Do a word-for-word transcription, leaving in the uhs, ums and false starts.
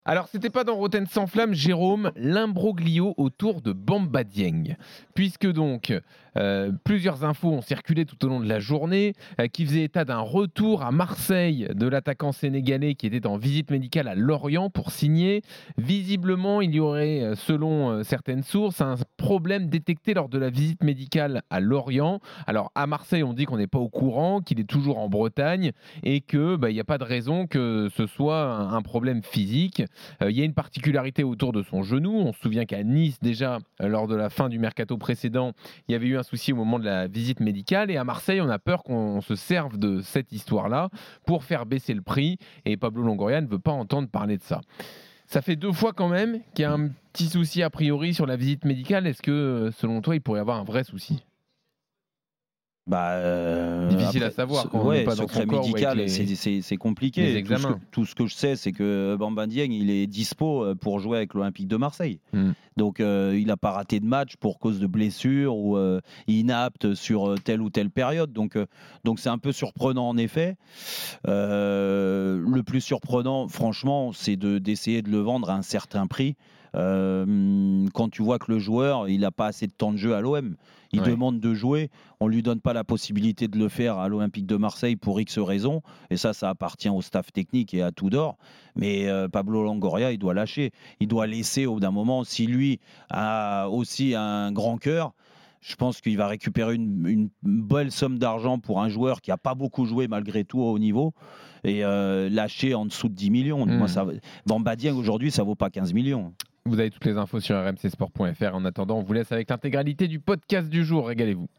Alors, c'était pas dans Rotten sans flamme, Jérôme, l'imbroglio autour de Bamba Dieng. Puisque donc, euh, plusieurs infos ont circulé tout au long de la journée euh, qui faisaient état d'un retour à Marseille de l'attaquant sénégalais qui était en visite médicale à Lorient pour signer. Visiblement, il y aurait, euh, selon euh, certaines sources, un problème détecté lors de la visite médicale à Lorient. Alors, à Marseille, on dit qu'on n'est pas au courant, qu'il est toujours en Bretagne et qu'il bah, n'y a pas de raison que ce soit un, un problème physique. Euh, il y a une particularité autour de son genou. On se souvient qu'à Nice, déjà, euh, lors de la fin du mercato précédent, il y avait eu un souci au moment de la visite médicale. Et à Marseille, on a peur qu'on se serve de cette histoire-là pour faire baisser le prix. Et Pablo Longoria ne veut pas entendre parler de ça. Ça fait deux fois quand même qu'il y a un petit souci a priori sur la visite médicale. Est-ce que, selon toi, il pourrait y avoir un vrai souci ? Bah, euh, Difficile après, à savoir quand ouais, on n'est pas dans secret son corps médical, les... c'est, c'est, c'est compliqué. les tout, ce que, examens. tout ce que je sais, c'est que Bamba Dieng, il est dispo pour jouer avec l'Olympique de Marseille. Mm. Donc, euh, il n'a pas raté de match pour cause de blessure ou euh, inapte sur telle ou telle période. Donc, euh, donc c'est un peu surprenant en effet. Euh, le plus surprenant, franchement, c'est de, d'essayer de le vendre à un certain prix. Euh, quand tu vois que le joueur il n'a pas assez de temps de jeu à l'O M, il ouais. demande de jouer, on lui donne pas la possibilité de le faire à l'Olympique de Marseille pour X raisons, et ça ça appartient au staff technique et à Tudor, mais euh, Pablo Longoria il doit lâcher, il doit laisser au bout d'un moment, si lui a aussi un grand cœur, je pense qu'il va récupérer une, une belle somme d'argent pour un joueur qui n'a pas beaucoup joué malgré tout au haut niveau et euh, lâcher en dessous de dix millions. Mmh. Moi, ça, Bamba Dieng aujourd'hui ça vaut pas quinze millions. Vous avez toutes les infos sur r m c sport point f r. En attendant, on vous laisse avec l'intégralité du podcast du jour. Régalez-vous.